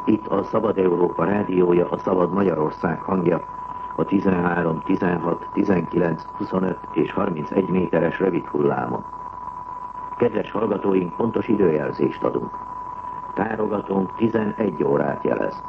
Itt a Szabad Európa rádiója, a Szabad Magyarország hangja, a 13, 16, 19, 25 és 31 méteres rövid hullámon. Kedves hallgatóink, pontos időjelzést adunk. Tárogatónk 11 órát jelez.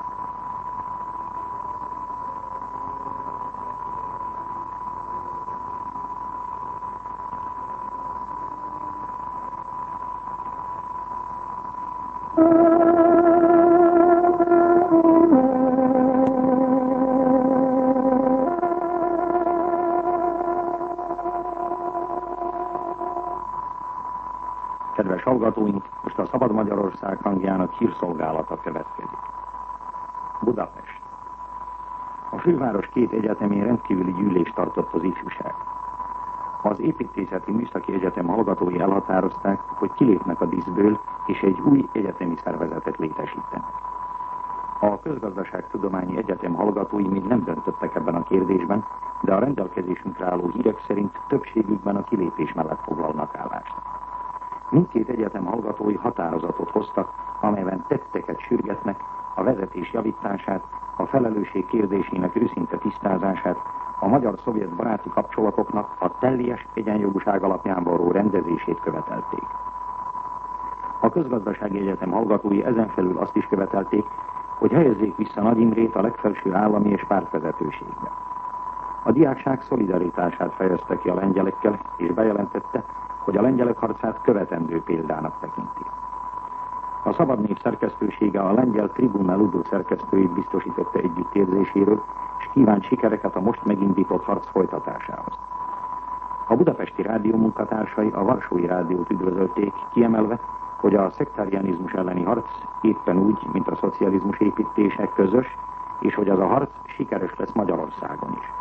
Kedves hallgatóink, most a Szabad Magyarország hangjának hírszolgálata következik. Budapest. A főváros két egyetemén rendkívüli gyűlést tartott az ifjúság. Az Építészeti Műszaki Egyetem hallgatói elhatározták, hogy kilépnek a díszből, és egy új egyetemi szervezetet létesítenek. A Közgazdaságtudományi Egyetem hallgatói még nem döntöttek ebben a kérdésben, de a rendelkezésünkre álló hírek szerint többségükben a kilépés mellett foglalnak állást. Mindkét egyetem hallgatói határozatot hoztak, amelyben tetteket sürgetnek, a vezetés javítását, a felelősség kérdésének őszinte tisztázását, a magyar-szovjet baráti kapcsolatoknak a teljes egyenjogúság alapján való rendezését követelték. A Közgazdasági Egyetem hallgatói ezen felül azt is követelték, hogy helyezzék vissza Nagy Imrét a legfelső állami és pártvezetőségbe. A diákság szolidaritását fejezte ki a lengyelekkel, és bejelentette, hogy a lengyelek harcát követendő példának tekinti. A Szabad Nép szerkesztősége a lengyel Tribuna Ludu szerkesztőit biztosította együttérzéséről, és kívánt sikereket a most megindított harc folytatásához. A budapesti rádió munkatársai a varsói rádiót üdvözölték, kiemelve, hogy a szektárianizmus elleni harc éppen úgy, mint a szocializmus építése közös, és hogy az a harc sikeres lesz Magyarországon is.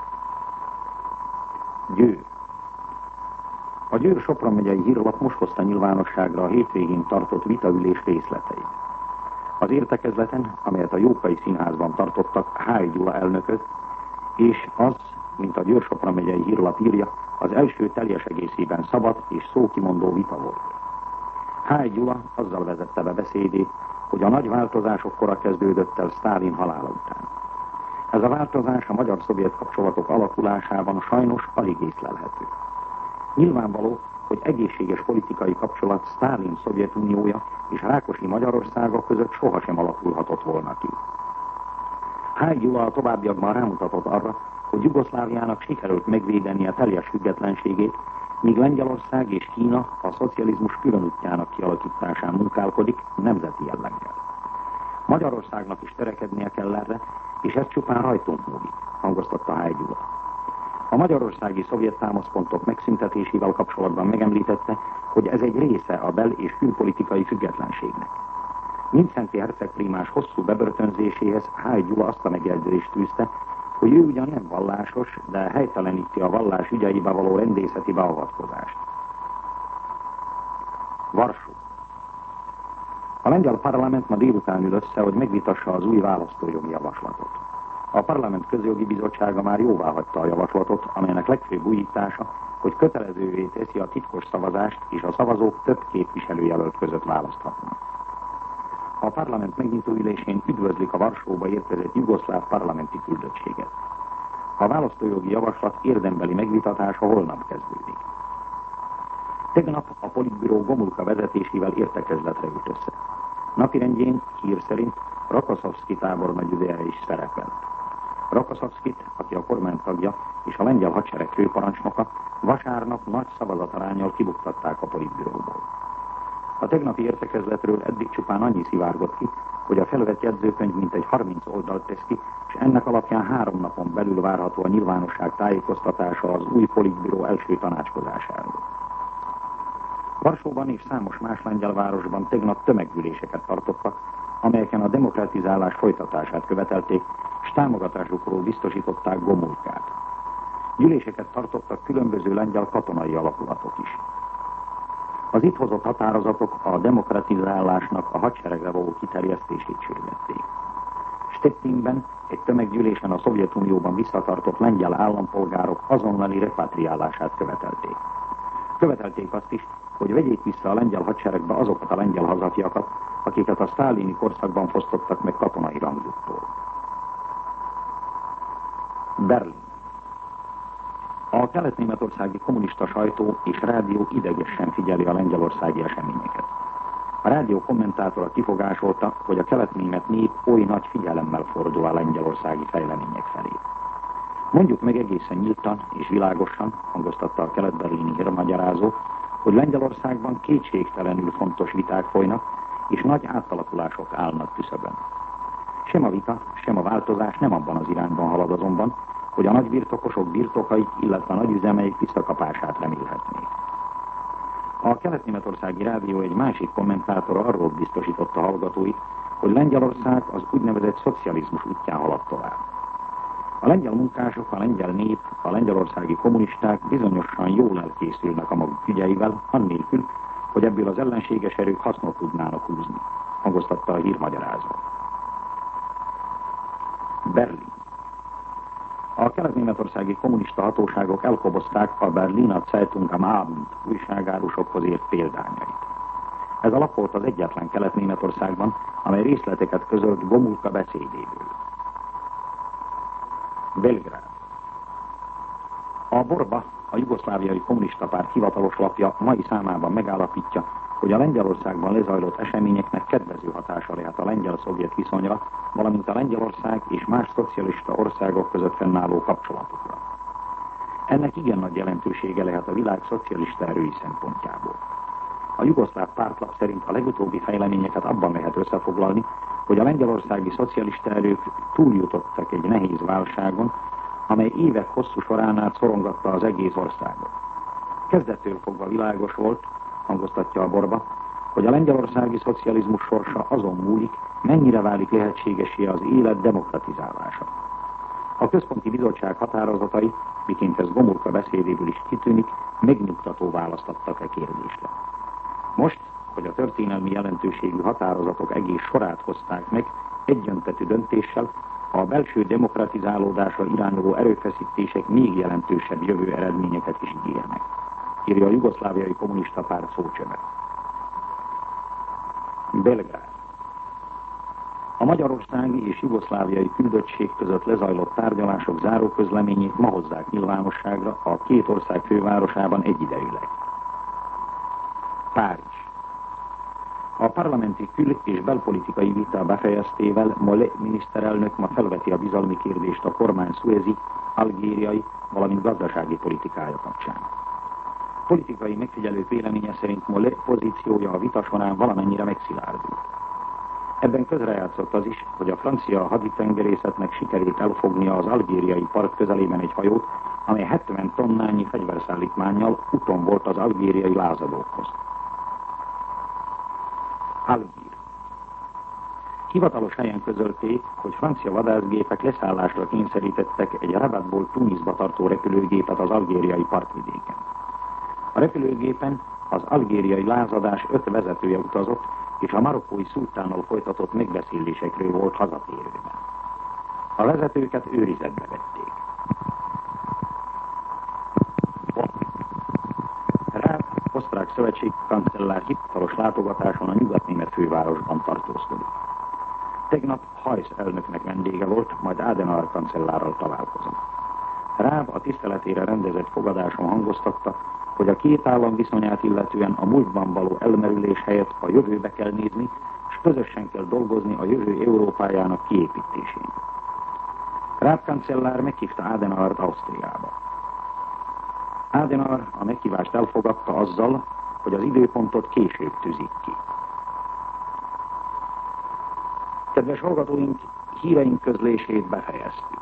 Győr. A Győr-Sopron megyei hírlap most hozta nyilvánosságra a hétvégén tartott vitaülés részleteit. Az értekezleten, amelyet a Jókai Színházban tartottak, Háj Gyula elnököt, és az, mint a Győr-Sopron megyei hírlap írja, az első teljes egészében szabad és szókimondó vita volt. Háj Gyula azzal vezette be beszédét, hogy a nagy változások kora kezdődött el Sztálin halála után. Ez a változás a magyar-szovjet kapcsolatok alakulásában sajnos alig észlelhető. Nyilvánvaló, hogy egészséges politikai kapcsolat Sztálin Szovjetuniója és Rákosi Magyarországa között sohasem alakulhatott volna ki. Háj Gyula a továbbiakban rámutatott arra, hogy Jugoszláviának sikerült megvédeni a teljes függetlenségét, míg Lengyelország és Kína a szocializmus különútjának kialakításán munkálkodik nemzeti jelleggel. Magyarországnak is törekednie kell erre, és ez csupán rajtunk múlik, hangoztatta Háj Gyula. A magyarországi szovjet támaszpontok megszüntetésével kapcsolatban megemlítette, hogy ez egy része a bel- és külpolitikai függetlenségnek. Mindszenty herceg prímás hosszú bebörtönzéséhez Háj Gyula azt a megjegyzést tűzte, hogy ő ugyan nem vallásos, de helyteleníti a vallás ügyeibe való rendészeti beavatkozást. Varsó. A lengyel parlament ma délután ül össze, hogy megvitassa az új választójogi javaslatot. A Parlament Közjogi Bizottsága már jóváhagyta a javaslatot, amelynek legfőbb újítása, hogy kötelezővé teszi a titkos szavazást, és a szavazók több képviselőjelölt között választhatnak. A parlament megnyitó ülésén üdvözlik a Varsóba érkezett jugoszláv parlamenti küldöttséget. A választójogi javaslat érdembeli megvitatása holnap kezdődik. Tegnap a Politbüró Gomulka vezetésével értekezletre ült össze. Napirendjén hír szerint Rokoszovszki tábornagy is szerepelt. Rokoszovszkit, aki a kormány tagja és a lengyel hadsereg főparancsnoka, vasárnap nagy szavazataránnyal kibuktatták a Politbüróból. A tegnapi értekezletről eddig csupán annyi szivárgott ki, hogy a felvett jegyzőkönyv mintegy 30 oldalt tesz ki, és ennek alapján 3 napon belül várható a nyilvánosság tájékoztatása az új Politbüró első tanácskozásáról. Varsóban és számos más lengyel városban tegnap tömeggyűléseket tartottak, amelyeken a demokratizálás folytatását követelték, és támogatásukról biztosították Gomulkát. Gyűléseket tartottak különböző lengyel katonai alakulatok is. Az itt hozott határozatok a demokratizálásnak a hadseregre való kiterjesztését sürgették. Stettinben egy tömeggyűlésen a Szovjetunióban visszatartott lengyel állampolgárok azonnali repatriálását követelték. Követelték azt is, hogy vegyék vissza a lengyel hadseregbe azokat a lengyel hazafiakat, akiket a sztálini korszakban fosztottak meg katonai rangjuktól. Berlin. A kelet-németországi kommunista sajtó és rádió idegesen figyeli a lengyelországi eseményeket. A rádió kommentátora kifogásolta, hogy a kelet-német nép oly nagy figyelemmel fordul a lengyelországi fejlemények felé. Mondjuk meg egészen nyíltan és világosan, hangoztatta a kelet-berlini hírmagyarázó, hogy Lengyelországban kétségtelenül fontos viták folynak, és nagy átalakulások állnak küszöbön. Sem a vita, sem a változás nem abban az irányban halad azonban, hogy a nagybirtokosok birtokait, illetve a nagyüzemeik visszakapását remélhetnék. A kelet-németországi rádió egy másik kommentátora arról biztosította hallgatóit, hogy Lengyelország az úgynevezett szocializmus útján halad tovább. A lengyel munkások, a lengyel nép, a lengyelországi kommunisták bizonyosan jól elkészülnek a maguk ügyeivel, annélkül, hogy ebből az ellenséges erők hasznot tudnának húzni, hangoztatta a hírmagyarázó. Berlin. A kelet-németországi kommunista hatóságok elkobozták a Berliner Zeitung am Abend újságárusokhoz ért példányait. Ez a lap volt az egyetlen Kelet-Németországban, amely részleteket közölt Gomulka beszédéből. Belgrád. A Borba, a jugoszláviai kommunista párt hivatalos lapja mai számában megállapítja, hogy a Lengyelországban lezajlott eseményeknek kedvező hatása lehet a lengyel-szovjet viszonyra, valamint a Lengyelország és más szocialista országok között fennálló kapcsolatokra. Ennek igen nagy jelentősége lehet a világ szocialista erői szempontjából. A jugoszláv pártlap szerint a legutóbbi fejleményeket abban lehet összefoglalni, hogy a lengyelországi szocialista erők túljutottak egy nehéz válságon, amely évek hosszú során át szorongatta az egész országot. Kezdettől fogva világos volt, hangoztatja a Borba, hogy a lengyelországi szocializmus sorsa azon múlik, mennyire válik lehetségessé az élet demokratizálása. A Központi Bizottság határozatai, miként ez Gomulka beszédéből is kitűnik, megnyugtató választ adtak e kérdésre. Most, hogy a történelmi jelentőségű határozatok egész sorát hozták meg, egyöntetű döntéssel a belső demokratizálódásra irányuló erőfeszítések még jelentősebb jövő eredményeket is ígérnek, írja a jugoszláviai kommunista párt szócsöve. Belgrád. A magyarországi és jugoszláviai küldöttség között lezajlott tárgyalások záróközleményét ma hozzák nyilvánosságra a két ország fővárosában egyidejűleg. Párizs. A parlamenti kül- és belpolitikai vita befejeztével Mollet miniszterelnök ma felveti a bizalmi kérdést a kormány szuezi, algériai, valamint gazdasági politikája kapcsán. Politikai megfigyelők véleménye szerint Mollet pozíciója a vita során valamennyire megszilárdult. Ebben közrejátszott az is, hogy a francia haditengerészetnek sikerült elfognia az algériai part közelében egy hajót, amely 70 tonnányi fegyverszállítmánnyal úton volt az algériai lázadókhoz. Algír. Hivatalos helyen közölték, hogy francia vadászgépek leszállásra kényszerítettek egy Rabatból Tunisba tartó repülőgépet az algériai partvidéken. A repülőgépen az algériai lázadás 5 vezetője utazott, és a marokkói szultánnal folytatott megbeszélésekről volt hazatérőben. A vezetőket őrizetbe vették. Ráb, osztrák szövetségkancellár hivatalos látogatáson a nyugatnémet fővárosban tartózkodik. Tegnap Heuss elnöknek vendége volt, majd Adenauer kancellárral találkozott. Ráb a tiszteletére rendezett fogadáson hangoztatta, hogy a két állam viszonyát illetően a múltban való elmerülés helyett a jövőbe kell nézni, és közösen kell dolgozni a jövő Európájának kiépítésén. Ráb kancellár meghívta Adenauert Ausztriába. Adenauer a meghívást elfogadta azzal, hogy az időpontot később tűzik ki. Kedves hallgatóink, híreink közlését befejeztük.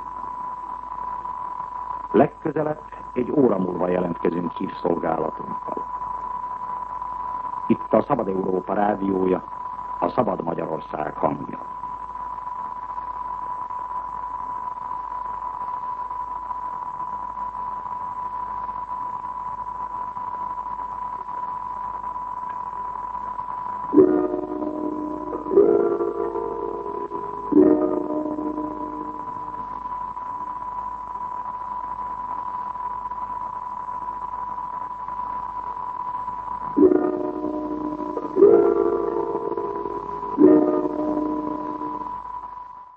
Legközelebb egy óra múlva jelentkezünk hírszolgálatunkkal. Itt a Szabad Európa rádiója, a Szabad Magyarország hangja.